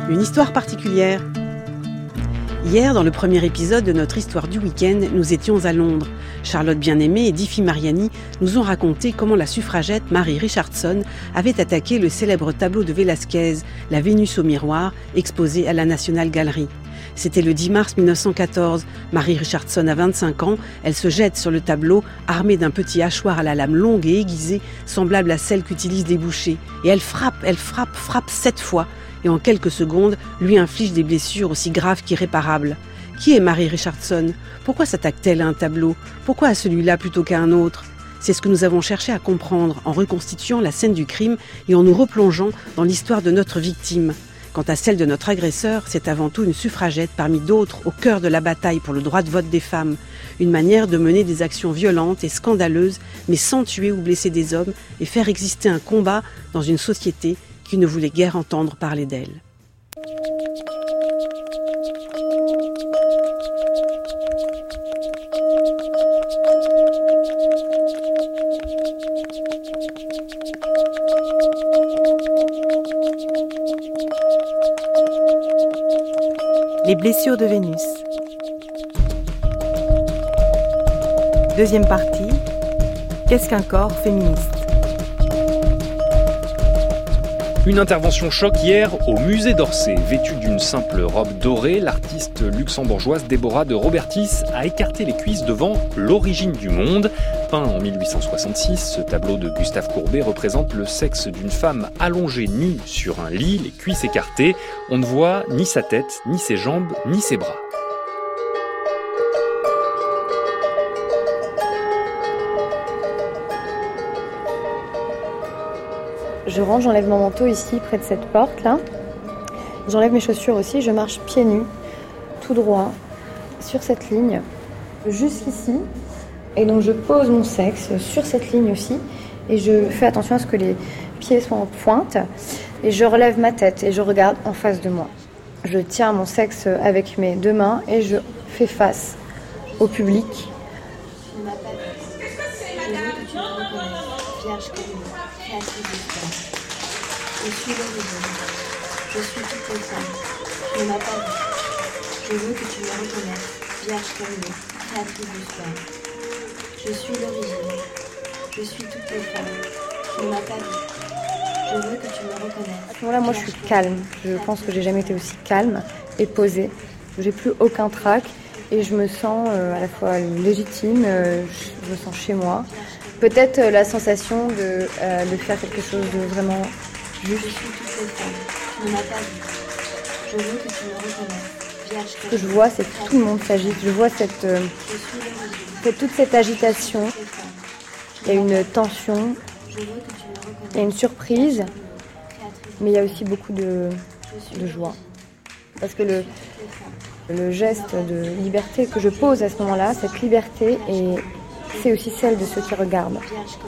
Une histoire particulière. Hier, dans le premier épisode de notre histoire du week-end, nous étions à Londres. Charlotte Bien-Aimée et Diffie Mariani nous ont raconté comment la suffragette Mary Richardson avait attaqué le célèbre tableau de Velázquez, La Vénus au miroir, exposé à la National Gallery. C'était le 10 mars 1914. Mary Richardson a 25 ans. Elle se jette sur le tableau, armée d'un petit hachoir à la lame longue et aiguisée, semblable à celle qu'utilisent les bouchers. Et elle frappe 7 fois. Et en quelques secondes, lui inflige des blessures aussi graves qu'irréparables. Qui est Mary Richardson ? Pourquoi s'attaque-t-elle à un tableau ? Pourquoi à celui-là plutôt qu'à un autre ? C'est ce que nous avons cherché à comprendre en reconstituant la scène du crime et en nous replongeant dans l'histoire de notre victime. Quant à celle de notre agresseur, c'est avant tout une suffragette parmi d'autres au cœur de la bataille pour le droit de vote des femmes. Une manière de mener des actions violentes et scandaleuses, mais sans tuer ou blesser des hommes et faire exister un combat dans une société qui ne voulait guère entendre parler d'elle. Les blessures de Vénus. Deuxième partie. Qu'est-ce qu'un corps féministe ? Une intervention choc hier au musée d'Orsay. Vêtue d'une simple robe dorée, l'artiste luxembourgeoise Deborah de Robertis a écarté les cuisses devant L'origine du monde. Peint en 1866, ce tableau de Gustave Courbet représente le sexe d'une femme allongée nue sur un lit, les cuisses écartées. On ne voit ni sa tête, ni ses jambes, ni ses bras. Je rentre, j'enlève mon manteau ici, près de cette porte-là. J'enlève mes chaussures aussi, je marche pieds nus, tout droit, sur cette ligne, jusqu'ici. Et donc je pose mon sexe sur cette ligne aussi. Et je fais attention à ce que les pieds soient en pointe. Et je relève ma tête et je regarde en face de moi. Je tiens mon sexe avec mes deux mains et je fais face au public. Je suis l'origine. Je suis toutes les femmes. Tu ne m'as pas vu. Je veux que tu me reconnaisses, vierge comme nous, créatrice du soir. Je suis l'origine. Je suis toutes les femmes. Tu ne m'as pas vu. Je veux que tu me reconnaisses. À ce moment-là, moi, je suis calme. Je pense que j'ai jamais été aussi calme et posée. J'ai plus aucun trac et je me sens à la fois légitime. Je me sens chez moi. Peut-être la sensation de faire quelque chose de vraiment Je suis toutes les femmes. Tu ne m'as pas vu. Je veux que tu me reconnaisses. Vierge Ce que je vois, c'est que tout le monde s'agite. Je vois toute cette agitation. Il y a une tension. Il y a une surprise. Mais il y a aussi beaucoup de joie. Parce que le geste de liberté que je pose à ce moment-là, cette liberté, c'est aussi celle de ceux qui regardent.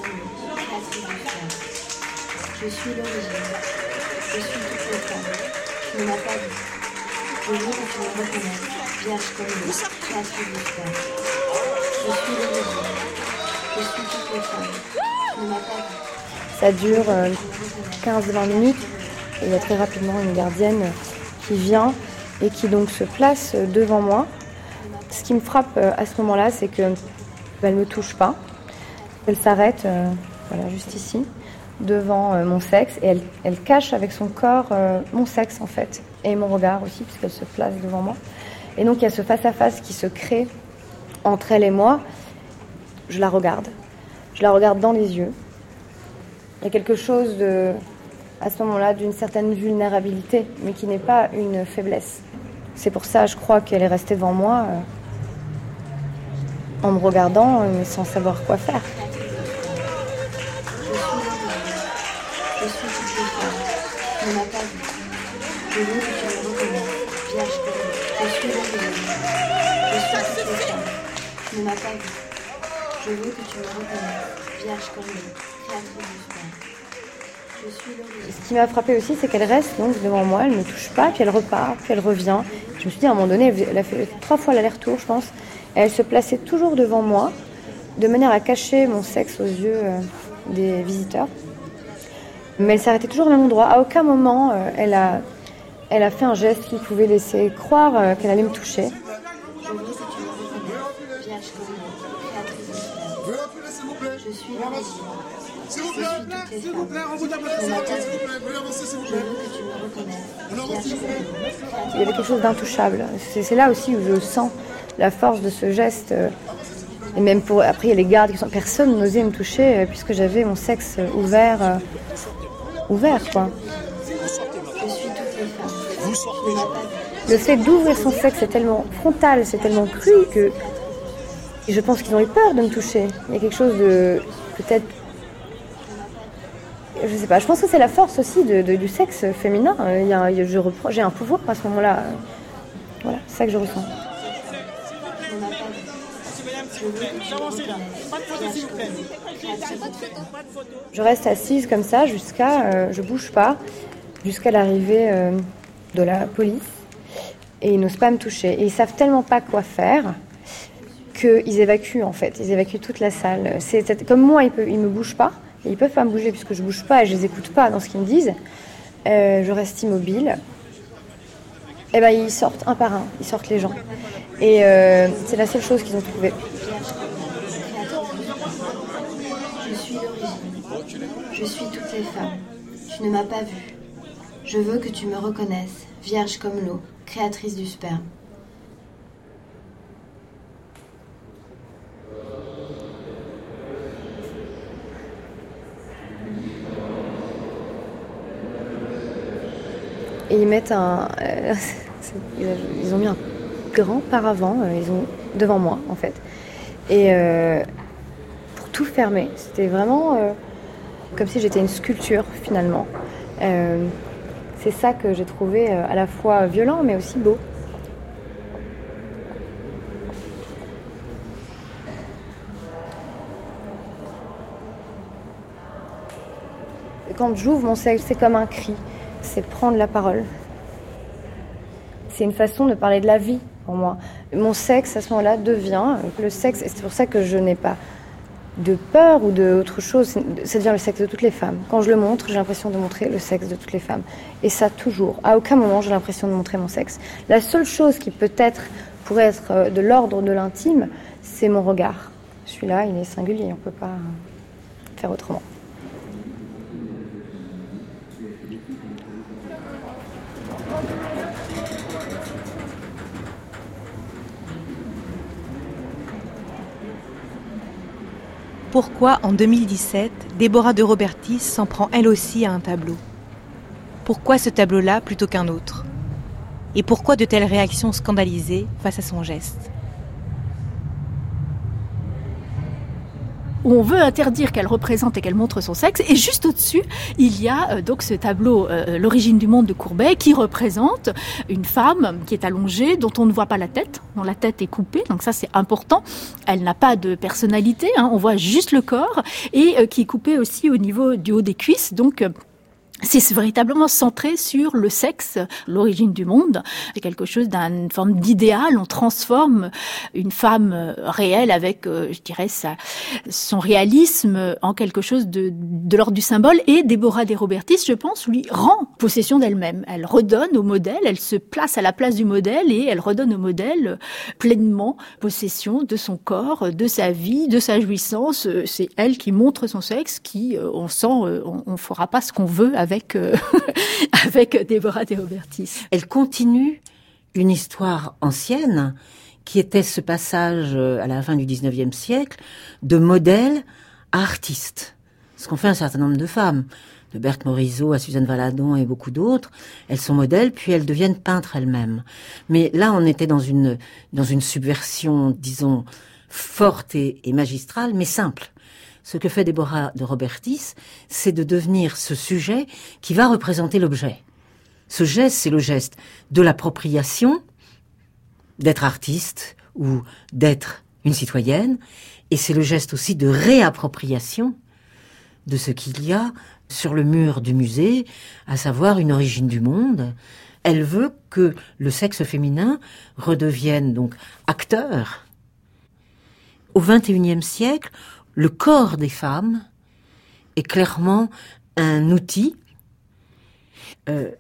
Je suis l'origine. Je suis toutes les femmes. Tu ne m'as pas vu. Je veux que tu me reconnaisses, vierge comme nous, créatrice du soir. Je suis l'origine. Je suis toutes les femmes. Tu ne m'as pas vu. Ça dure 15-20 minutes. Et il y a très rapidement une gardienne qui vient et qui donc se place devant moi. Ce qui me frappe à ce moment-là, c'est qu'elle ne me touche pas. Elle s'arrête juste ici, devant mon sexe, et elle cache avec son corps mon sexe en fait, et mon regard aussi, puisqu'elle se place devant moi. Et donc il y a ce face-à-face qui se crée entre elle et moi. Je la regarde dans les yeux. Il y a quelque chose à ce moment-là d'une certaine vulnérabilité, mais qui n'est pas une faiblesse. C'est pour ça, je crois, qu'elle est restée devant moi en me regardant, mais sans savoir quoi faire. Je suis toutes les femmes. Tu ne m'as pas vu. Je veux que tu me reconnaisses, vierge comme nous. Je suis l'origine. Je suis toutes les femmes. Tu ne m'as pas vu. Je veux que tu me reconnaisses, vierge comme nous, créatrice du soir. Je suis l'origine. Ce qui m'a frappée aussi, c'est qu'elle reste donc devant moi, elle ne me touche pas, puis elle repart, puis elle revient. Je me suis dit, à un moment donné, elle a fait 3 fois l'aller-retour, je pense. Et elle se plaçait toujours devant moi, de manière à cacher mon sexe aux yeux des visiteurs. Mais elle s'arrêtait toujours au même endroit. À aucun moment, elle a Elle a fait un geste qui pouvait laisser croire qu'elle allait me toucher. Je veux que tu me reconnaisses, vierge comme nous, créatrice du sperme. Je suis l'origine. Je suis toutes les femmes. Je veux que tu me reconnaisses, vierge comme nous. Il y avait quelque chose d'intouchable. C'est là aussi où je sens la force de ce geste. Et même après, il y a les gardes qui sont... Personne n'osait me toucher puisque j'avais mon sexe ouvert, quoi. Je suis toutes les femmes. Le fait d'ouvrir son sexe est tellement frontal, c'est tellement cru que je pense qu'ils ont eu peur de me toucher. Il y a quelque chose de peut-être... Je sais pas, je pense que c'est la force aussi du sexe féminin. J'ai un pouvoir à ce moment-là. Voilà, c'est ça que je ressens. Je reste assise comme ça je bouge pas, jusqu'à l'arrivée de la police. Et ils n'osent pas me toucher. Et ils savent tellement pas quoi faire qu'ils évacuent en fait. Ils évacuent toute la salle. Comme moi, ils me bougent pas. Et ils peuvent pas me bouger puisque je bouge pas et je les écoute pas dans ce qu'ils me disent. Je reste immobile. Et ben ils sortent un par un. Ils sortent les gens. Et c'est la seule chose qu'ils ont trouvée. Je suis l'origine. Je suis toutes les femmes. Tu ne m'as pas vue. Je veux que tu me reconnaisses, vierge comme l'eau, créatrice du sperme. Et ils mettent ils ont mis un grand paravent, devant moi en fait. Et pour tout fermer, c'était vraiment comme si j'étais une sculpture finalement. C'est ça que j'ai trouvé à la fois violent mais aussi beau. Quand j'ouvre mon sexe, c'est comme un cri, c'est prendre la parole. C'est une façon de parler de la vie pour moi. Mon sexe à ce moment-là devient le sexe, et c'est pour ça que je n'ai pas de peur ou d'autre chose, ça devient le sexe de toutes les femmes. Quand je le montre, j'ai l'impression de montrer le sexe de toutes les femmes. Et ça toujours. À aucun moment, j'ai l'impression de montrer mon sexe. La seule chose qui peut-être pourrait être de l'ordre de l'intime, c'est mon regard. Celui-là, il est singulier, on ne peut pas faire autrement. Pourquoi, en 2017, Déborah de Robertis s'en prend elle aussi à un tableau ? Pourquoi ce tableau-là plutôt qu'un autre ? Et pourquoi de telles réactions scandalisées face à son geste ? Où on veut interdire qu'elle représente et qu'elle montre son sexe. Et juste au-dessus, il y a donc ce tableau L'origine du monde de Courbet qui représente une femme qui est allongée, dont on ne voit pas la tête, dont la tête est coupée. Donc ça, c'est important. Elle n'a pas de personnalité, on voit juste le corps et qui est coupée aussi au niveau du haut des cuisses. Donc c'est véritablement centré sur le sexe, l'origine du monde. C'est quelque chose d'une forme d'idéal. On transforme une femme réelle avec, je dirais, son réalisme en quelque chose de l'ordre du symbole. Et Déborah de Robertis, je pense, lui rend possession d'elle-même. Elle redonne au modèle, elle se place à la place du modèle et elle redonne au modèle pleinement possession de son corps, de sa vie, de sa jouissance. C'est elle qui montre son sexe, qui, on sent, on fera pas ce qu'on veut avec Déborah de Robertis. Elle continue une histoire ancienne qui était ce passage à la fin du 19e siècle de modèle à artiste. Ce qu'ont fait un certain nombre de femmes, de Berthe Morisot à Suzanne Valadon et beaucoup d'autres. Elles sont modèles, puis elles deviennent peintres elles-mêmes. Mais là, on était dans une subversion, disons, forte et magistrale, mais simple. Ce que fait Déborah de Robertis, c'est de devenir ce sujet qui va représenter l'objet. Ce geste, c'est le geste de l'appropriation, d'être artiste ou d'être une citoyenne, et c'est le geste aussi de réappropriation de ce qu'il y a sur le mur du musée, à savoir une origine du monde. Elle veut que le sexe féminin redevienne donc acteur. Au XXIe siècle, le corps des femmes est clairement un outil.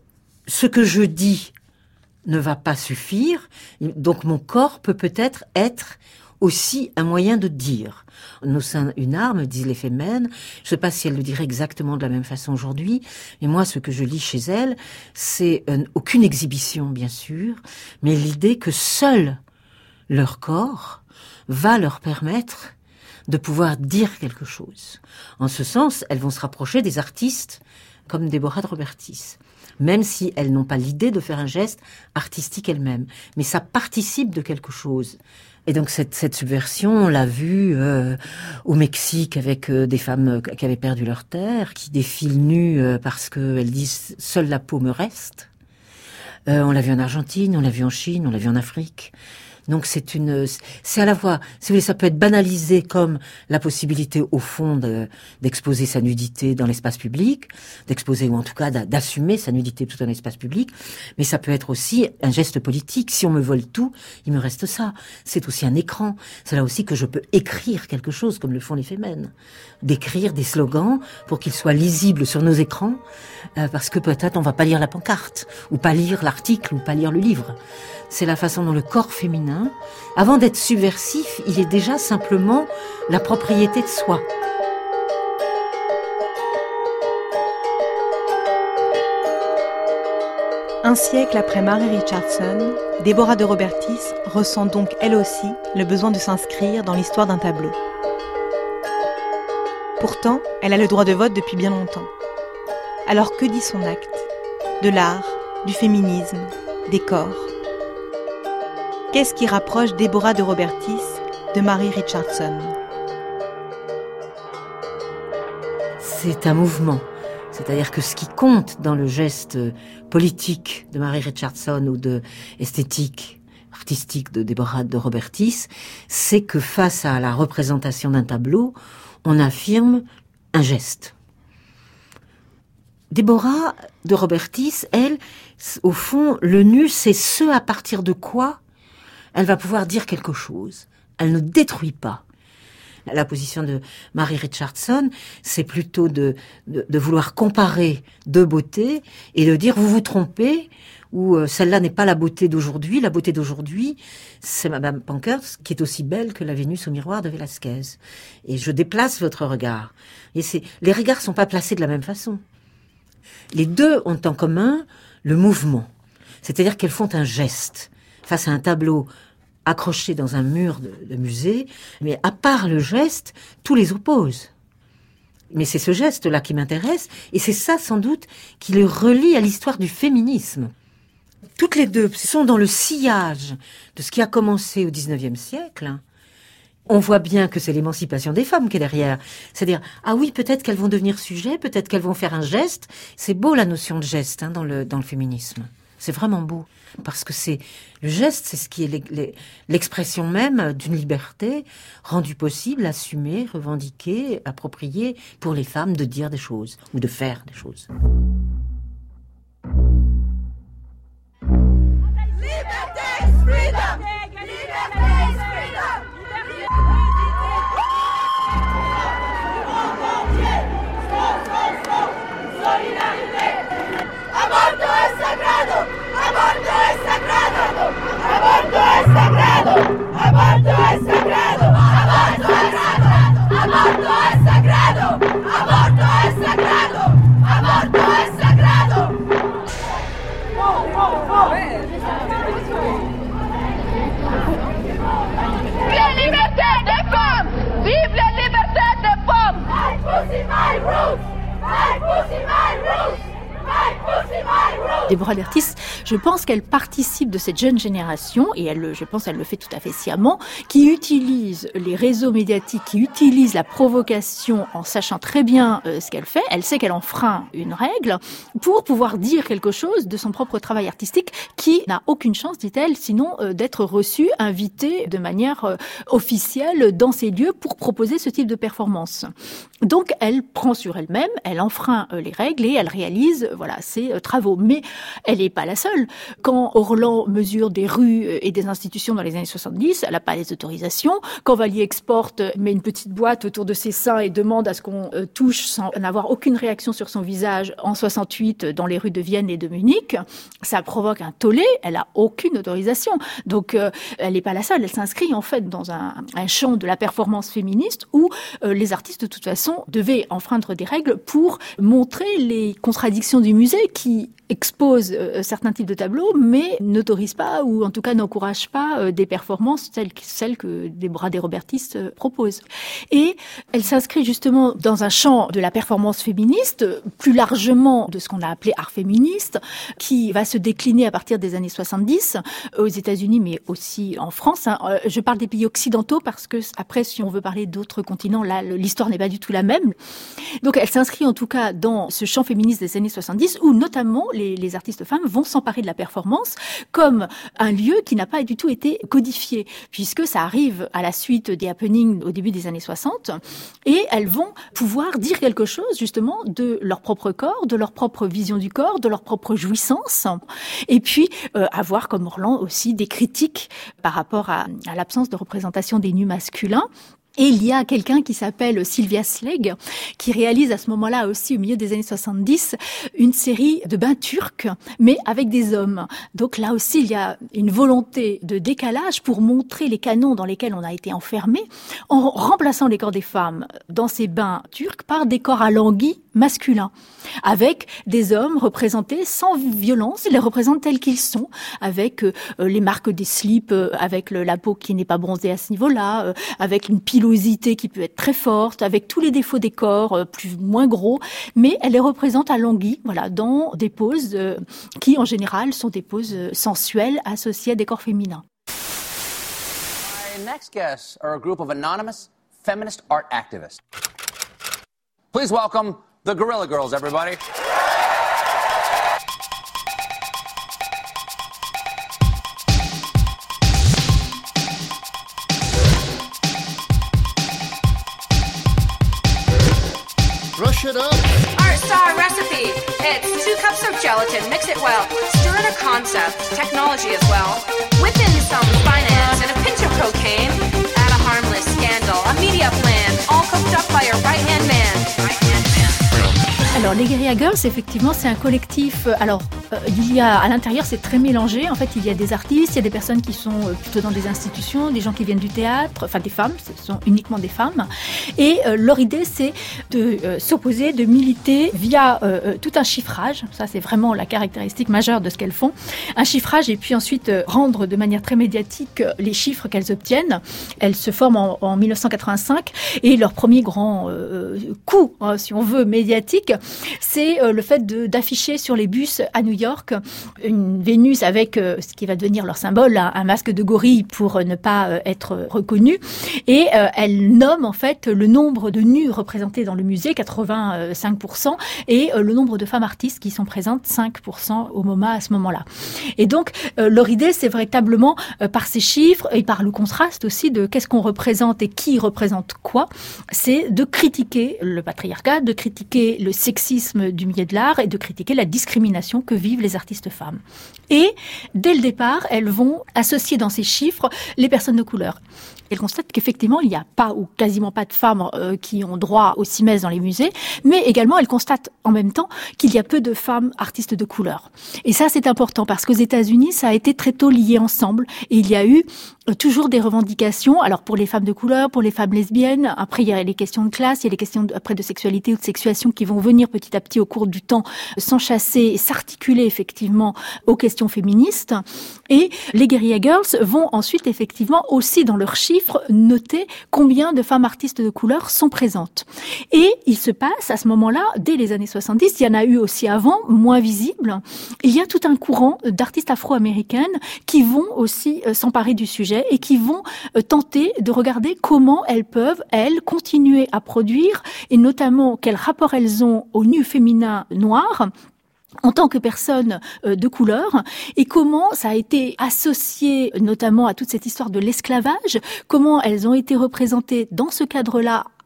ce que je dis ne va pas suffire, donc mon corps peut-être être aussi un moyen de dire. Nos seins, une arme, disent les fémènes. Je ne sais pas si elles le diraient exactement de la même façon aujourd'hui, mais moi, ce que je lis chez elles, c'est aucune exhibition, bien sûr, mais l'idée que seul leur corps va leur permettre de pouvoir dire quelque chose. En ce sens, elles vont se rapprocher des artistes comme Déborah de Robertis, même si elles n'ont pas l'idée de faire un geste artistique elles-mêmes. Mais ça participe de quelque chose. Et donc cette subversion, on l'a vu au Mexique avec des femmes qui avaient perdu leur terre, qui défilent nues parce qu'elles disent « seule la peau me reste ». On l'a vu en Argentine, on l'a vu en Chine, on l'a vu en Afrique. Donc c'est à la fois, si vous voulez, ça peut être banalisé comme la possibilité au fond d'exposer sa nudité dans l'espace public, d'exposer ou en tout cas d'assumer sa nudité tout en espace public, mais ça peut être aussi un geste politique. Si on me vole tout, il me reste ça. C'est aussi un écran. C'est là aussi que je peux écrire quelque chose comme le font les fémènes, d'écrire des slogans pour qu'ils soient lisibles sur nos écrans, parce que peut-être on va pas lire la pancarte, ou pas lire l'article, ou pas lire le livre. C'est la façon dont le corps féminin, avant d'être subversif, il est déjà simplement la propriété de soi. Un siècle après Mary Richardson, Déborah de Robertis ressent donc elle aussi le besoin de s'inscrire dans l'histoire d'un tableau. Pourtant, elle a le droit de vote depuis bien longtemps. Alors que dit son acte ? De l'art, du féminisme, des corps. Qu'est-ce qui rapproche Déborah de Robertis de Mary Richardson ? C'est un mouvement. C'est-à-dire que ce qui compte dans le geste politique de Mary Richardson ou de esthétique, artistique de Déborah de Robertis, c'est que face à la représentation d'un tableau, on affirme un geste. Déborah de Robertis, elle, au fond, le nu, c'est ce à partir de quoi elle va pouvoir dire quelque chose. Elle ne détruit pas. La position de Mary Richardson, c'est plutôt de vouloir comparer deux beautés et de dire vous vous trompez, ou celle-là n'est pas la beauté d'aujourd'hui. La beauté d'aujourd'hui, c'est Madame Pankhurst qui est aussi belle que la Vénus au miroir de Velázquez. Et je déplace votre regard. Et les regards sont pas placés de la même façon. Les deux ont en commun le mouvement. C'est-à-dire qu'elles font un geste face à un tableau accroché dans un mur de musée, mais à part le geste, tout les oppose. Mais c'est ce geste-là qui m'intéresse, et c'est ça sans doute qui le relie à l'histoire du féminisme. Toutes les deux sont dans le sillage de ce qui a commencé au XIXe siècle. On voit bien que c'est l'émancipation des femmes qui est derrière. C'est-à-dire, ah oui, peut-être qu'elles vont devenir sujet, peut-être qu'elles vont faire un geste. C'est beau la notion de geste dans le féminisme. C'est vraiment beau. Parce que le geste, c'est ce qui est l'expression même d'une liberté rendue possible, assumée, revendiquée, appropriée pour les femmes de dire des choses ou de faire des choses. Liberté is freedom! Liberté is freedom! Aborto es sagrado! Aborto es sagrado! Aborto es sagrado! Aborto es sagrado! Aborto es sagrado! Aborto es sagrado! Aborto es sagrado! Aborto es sagrado! La liberté des femmes! Vive la liberté des femmes! My pussy, my roots! My pussy, my roots! Déborah Robertis, je pense qu'elle participe de cette jeune génération, et je pense qu'elle le fait tout à fait sciemment, qui utilise les réseaux médiatiques, qui utilise la provocation en sachant très bien ce qu'elle fait. Elle sait qu'elle enfreint une règle pour pouvoir dire quelque chose de son propre travail artistique qui n'a aucune chance, dit-elle, sinon d'être reçue, invitée de manière officielle dans ces lieux pour proposer ce type de performance. Donc elle prend sur elle-même, elle enfreint les règles et elle réalise ces travaux. Mais elle n'est pas la seule. Quand Orlan mesure des rues et des institutions dans les années 70, elle n'a pas les autorisations. Quand Vallier exporte, met une petite boîte autour de ses seins et demande à ce qu'on touche sans n'avoir aucune réaction sur son visage en 68 dans les rues de Vienne et de Munich, ça provoque un tollé, elle n'a aucune autorisation. Donc elle n'est pas la seule, elle s'inscrit en fait dans un champ de la performance féministe où les artistes de toute façon devaient enfreindre des règles pour montrer les contradictions du musée qui expose certains types de tableaux, mais n'autorise pas, ou en tout cas n'encourage pas des performances celles que Deborah de Robertis propose. Et elle s'inscrit justement dans un champ de la performance féministe, plus largement de ce qu'on a appelé art féministe, qui va se décliner à partir des années 70 aux États-Unis, mais aussi en France. Je parle des pays occidentaux parce que après, si on veut parler d'autres continents, là, l'histoire n'est pas du tout la même. Donc, elle s'inscrit en tout cas dans ce champ féministe des années 70, où notamment les artistes femmes vont s'emparer de la performance comme un lieu qui n'a pas du tout été codifié, puisque ça arrive à la suite des happenings au début des années 60, et elles vont pouvoir dire quelque chose justement de leur propre corps, de leur propre vision du corps, de leur propre jouissance, et puis avoir comme Orlan aussi des critiques par rapport à l'absence de représentation des nus masculins. Et il y a quelqu'un qui s'appelle Sylvia Sleg, qui réalise à ce moment-là aussi, au milieu des années 70, une série de bains turcs, mais avec des hommes. Donc là aussi, il y a une volonté de décalage pour montrer les canons dans lesquels on a été enfermé, en remplaçant les corps des femmes dans ces bains turcs par des corps alanguis masculins, avec des hommes représentés sans violence, ils les représentent tels qu'ils sont, avec les marques des slips, avec la peau qui n'est pas bronzée à ce niveau-là, avec une pilosité qui peut être très forte, avec tous les défauts des corps, plus moins gros, mais elle les représente alanguis, voilà, dans des poses qui en général sont des poses sensuelles associées à des corps féminins. My next guests are a group of anonymous feminist art activists. Please welcome the Guerrilla Girls, everybody. Brush it up. Art Star recipe. It's 2 cups of gelatin. Mix it well. Stir in a concept, technology as well. Whip in some finance and a pinch of cocaine. Add a harmless scandal, a media plan, all cooked up by your right-hand man. Alors, les Guerrilla Girls, effectivement, c'est un collectif. Alors, il y a à l'intérieur, c'est très mélangé. En fait, il y a des artistes, il y a des personnes qui sont plutôt dans des institutions, des gens qui viennent du théâtre, enfin des femmes, ce sont uniquement des femmes. Et leur idée, c'est de s'opposer, de militer via tout un chiffrage. Ça, c'est vraiment la caractéristique majeure de ce qu'elles font. Un chiffrage et puis ensuite rendre de manière très médiatique les chiffres qu'elles obtiennent. Elles se forment en 1985 et leur premier grand coup, si on veut, médiatique, c'est le fait d'afficher sur les bus à New York une Vénus avec ce qui va devenir leur symbole, un masque de gorille pour ne pas être reconnu. Et elle nomme en fait le nombre de nus représentés dans le musée, 85%, et le nombre de femmes artistes qui sont présentes, 5% au MoMA à ce moment-là. Et donc, leur idée, c'est véritablement, par ces chiffres et par le contraste aussi de qu'est-ce qu'on représente et qui représente quoi, c'est de critiquer le patriarcat, de critiquer le sexisme du milieu de l'art et de critiquer la discrimination que vivent les artistes femmes. Et dès le départ, elles vont associer dans ces chiffres les personnes de couleur. Elles constatent qu'effectivement, il n'y a pas ou quasiment pas de femmes qui ont droit au CIMES dans les musées, mais également, elles constatent en même temps qu'il y a peu de femmes artistes de couleur. Et ça, c'est important parce qu'aux États-Unis, ça a été très tôt lié ensemble et il y a eu toujours des revendications. Alors, pour les femmes de couleur, pour les femmes lesbiennes, après, il y a les questions de classe, il y a les questions après de sexualité ou de sexuation qui vont venir petit à petit au cours du temps s'enchasser et s'articuler effectivement aux questions féministes. Et les Guerrilla Girls vont ensuite effectivement aussi dans leurs chiffres noter combien de femmes artistes de couleur sont présentes. Et il se passe à ce moment-là, dès les années 70, il y en a eu aussi avant, moins visible, il y a tout un courant d'artistes afro-américaines qui vont aussi s'emparer du sujet et qui vont tenter de regarder comment elles peuvent, elles, continuer à produire et notamment quel rapport elles ont au nu féminin noir en tant que personne de couleur, et comment ça a été associé notamment à toute cette histoire de l'esclavage, comment elles ont été représentées dans ce cadre-là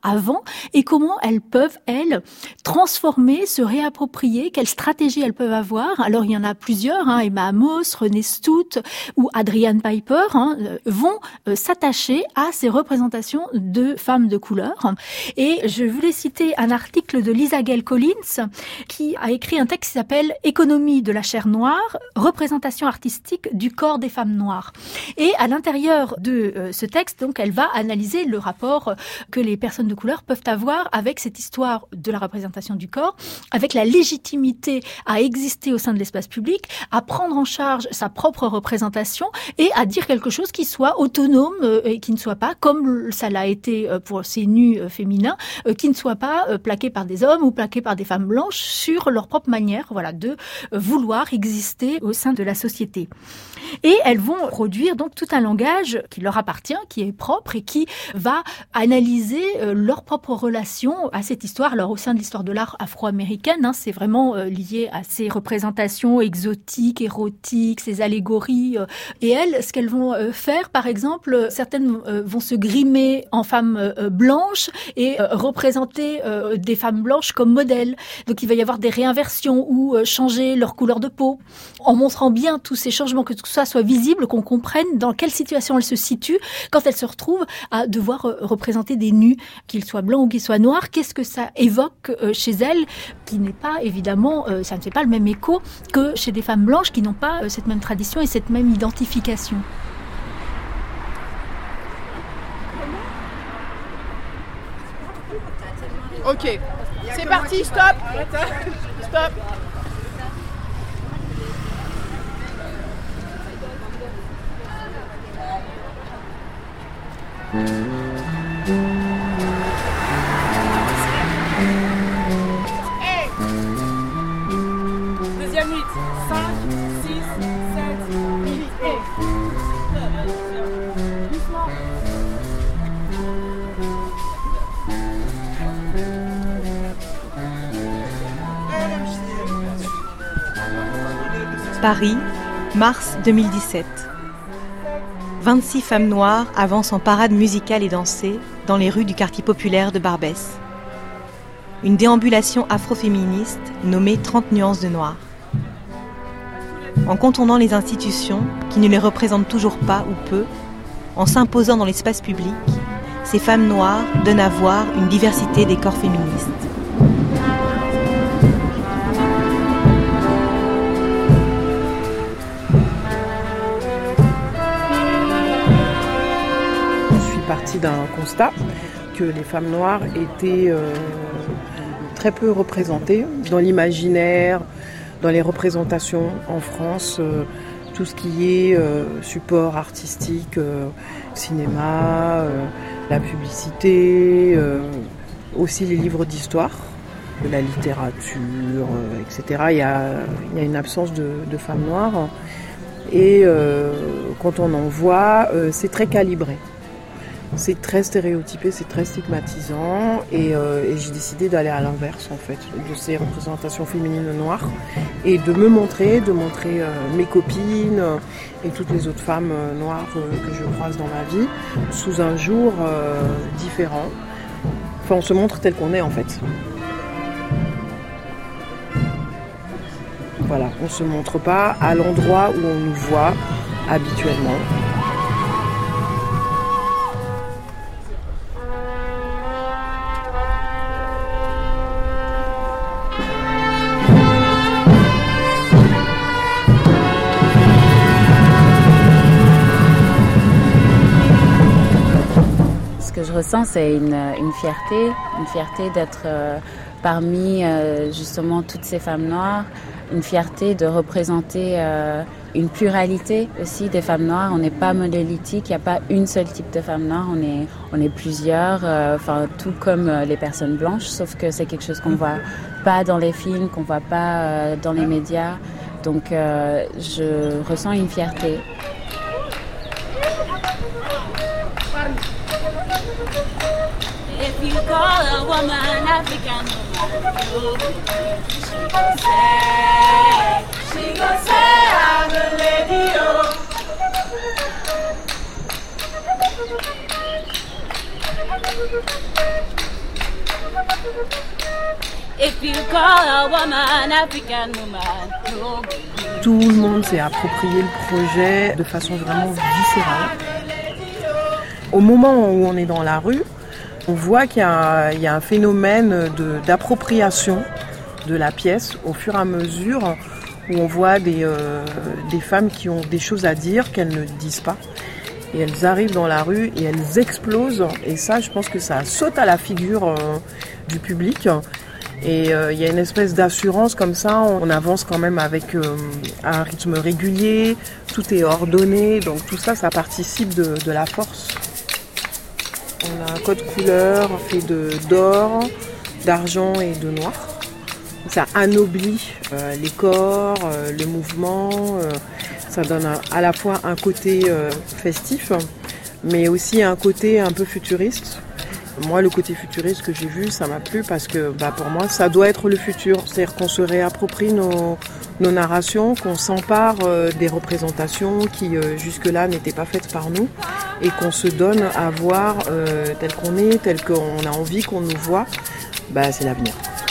avant et comment elles peuvent, elles, transformer, se réapproprier, quelles stratégies elles peuvent avoir. Alors, il y en a plusieurs, Emma Amos, Renée Stout ou Adrienne Piper vont s'attacher à ces représentations de femmes de couleur. Et je voulais citer un article de Lisa Gale Collins qui a écrit un texte qui s'appelle « Économie de la chair noire, représentation artistique du corps des femmes noires ». Et à l'intérieur de ce texte, donc, elle va analyser le rapport que les personnes de couleur peuvent avoir avec cette histoire de la représentation du corps, avec la légitimité à exister au sein de l'espace public, à prendre en charge sa propre représentation et à dire quelque chose qui soit autonome et qui ne soit pas, comme ça l'a été pour ces nus féminins, qui ne soit pas plaqué par des hommes ou plaqué par des femmes blanches sur leur propre manière, de vouloir exister au sein de la société. Et elles vont produire donc tout un langage qui leur appartient, qui est propre et qui va analyser leur propre relation à cette histoire. Alors au sein de l'histoire de l'art afro-américaine, c'est vraiment lié à ces représentations exotiques, érotiques, ces allégories. Et elles, ce qu'elles vont faire, par exemple, certaines vont se grimer en femmes blanches et représenter des femmes blanches comme modèles. Donc il va y avoir des réinversions ou changer leur couleur de peau, en montrant bien tous ces changements, que tout ça soit visible, qu'on comprenne dans quelle situation elles se situent quand elles se retrouvent à devoir représenter des nus, qu'ils soient blancs ou qu'ils soient noirs. Qu'est-ce que ça évoque chez elles, qui n'est pas évidemment, ça ne fait pas le même écho que chez des femmes blanches qui n'ont pas cette même tradition et cette même identification. Ok, c'est parti, stop. Stop. Hey. Deuxième 8, 5, 6, 7, 8, hey. Doucement. Paris, mars 2017. 26 femmes noires avancent en parade musicale et dansée dans les rues du quartier populaire de Barbès. Une déambulation afroféministe nommée 30 nuances de noir. En contournant les institutions qui ne les représentent toujours pas ou peu, en s'imposant dans l'espace public, ces femmes noires donnent à voir une diversité des corps féministes. Partie d'un constat que les femmes noires étaient très peu représentées dans l'imaginaire, dans les représentations en France, tout ce qui est support artistique, cinéma, la publicité, aussi les livres d'histoire, de la littérature, etc. Il y a une absence de femmes noires et quand on en voit, c'est très calibré. C'est très stéréotypé, c'est très stigmatisant et j'ai décidé d'aller à l'inverse en fait de ces représentations féminines noires et de montrer mes copines et toutes les autres femmes noires que je croise dans ma vie sous un jour différent. Enfin, on se montre tel qu'on est en fait. Voilà, on se montre pas à l'endroit où on nous voit habituellement. Ressens, c'est une fierté d'être parmi justement toutes ces femmes noires, une fierté de représenter une pluralité aussi des femmes noires. On n'est pas monolithique, il n'y a pas une seule type de femme noire, on est plusieurs, tout comme les personnes blanches, sauf que c'est quelque chose qu'on voit pas dans les films, qu'on voit pas dans les médias. Donc je ressens une fierté. If you call a woman African, she gon' say I'm a lady, oh. If you call a woman African woman, no. Tout le monde s'est approprié le projet de façon vraiment viscérale. Au moment où on est dans la rue, on voit qu'il y a un phénomène d'appropriation de la pièce au fur et à mesure où on voit des femmes qui ont des choses à dire qu'elles ne disent pas. Et elles arrivent dans la rue et elles explosent. Et ça, je pense que ça saute à la figure du public. Et il y a une espèce d'assurance comme ça. On avance quand même avec un rythme régulier. Tout est ordonné. Donc tout ça, ça participe de la force. On a un code couleur fait d'or, d'argent et de noir. Ça anoblit les corps, le mouvement. Ça donne à la fois un côté festif, mais aussi un côté un peu futuriste. Moi, le côté futuriste que j'ai vu, ça m'a plu parce que pour moi, ça doit être le futur. C'est-à-dire qu'on se réapproprie nos narrations, qu'on s'empare des représentations qui jusque-là n'étaient pas faites par nous et qu'on se donne à voir tel qu'on est, tel qu'on a envie qu'on nous voit. C'est l'avenir.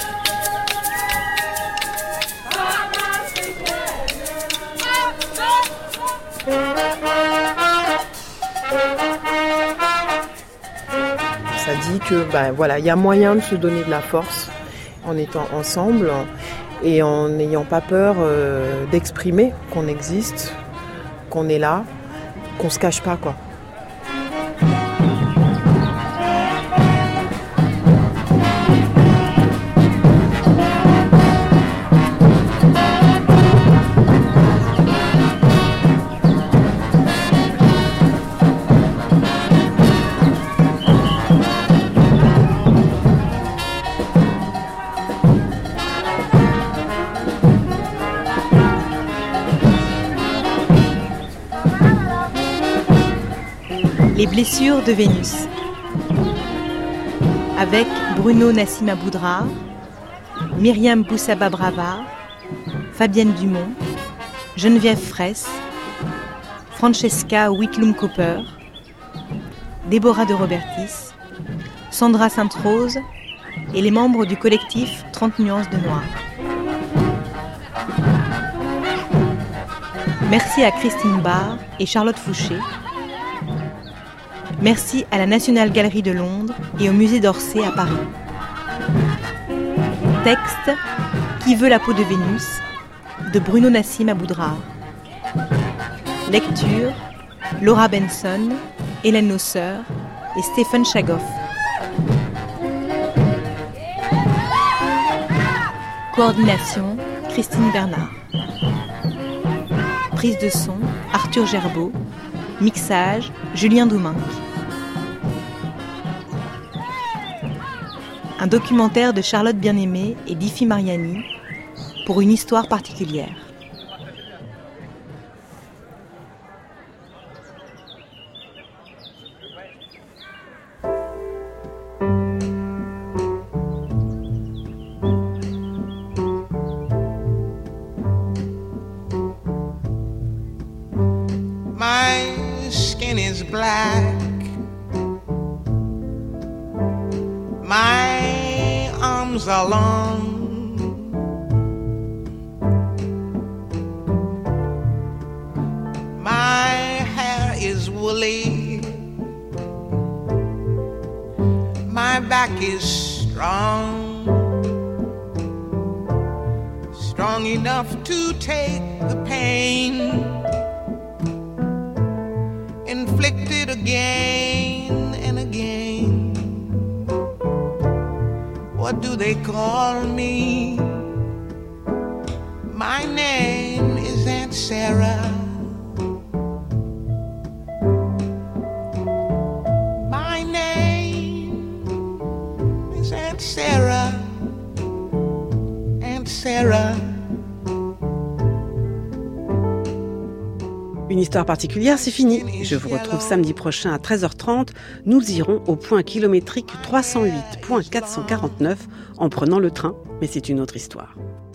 Ça dit que il y a moyen de se donner de la force en étant ensemble et en n'ayant pas peur d'exprimer qu'on existe, qu'on est là, qu'on se cache pas quoi. Les blessures de Vénus. Avec Bruno Nassima Boudra, Myriam Boussaba-Brava, Fabienne Dumont, Geneviève Fraisse, Francesca Whitloom-Cooper, Déborah de Robertis, Sandra Sainte-Rose et les membres du collectif 30 nuances de noir. Merci à Christine Barr et Charlotte Fouché. Merci à la National Gallery de Londres et au Musée d'Orsay à Paris. Texte « Qui veut la peau de Vénus » de Bruno Nassima Boudra. Lecture Laura Benson, Hélène Nosser et Stéphane Chagoff. Coordination Christine Bernard. Prise de son Arthur Gerbeau. Mixage Julien Douminc. Un documentaire de Charlotte Bien-Aimée et Diffie Mariani pour une histoire particulière. My skin is black. My arms are long. My hair is woolly. My back is strong. Strong enough to take the pain inflicted again and again. What do they call me? My name is Aunt Sarah. My name is Aunt Sarah. Aunt Sarah. Une histoire particulière, c'est fini. Je vous retrouve samedi prochain à 13h30. Nous irons au point kilométrique 308.449 en prenant le train, mais c'est une autre histoire.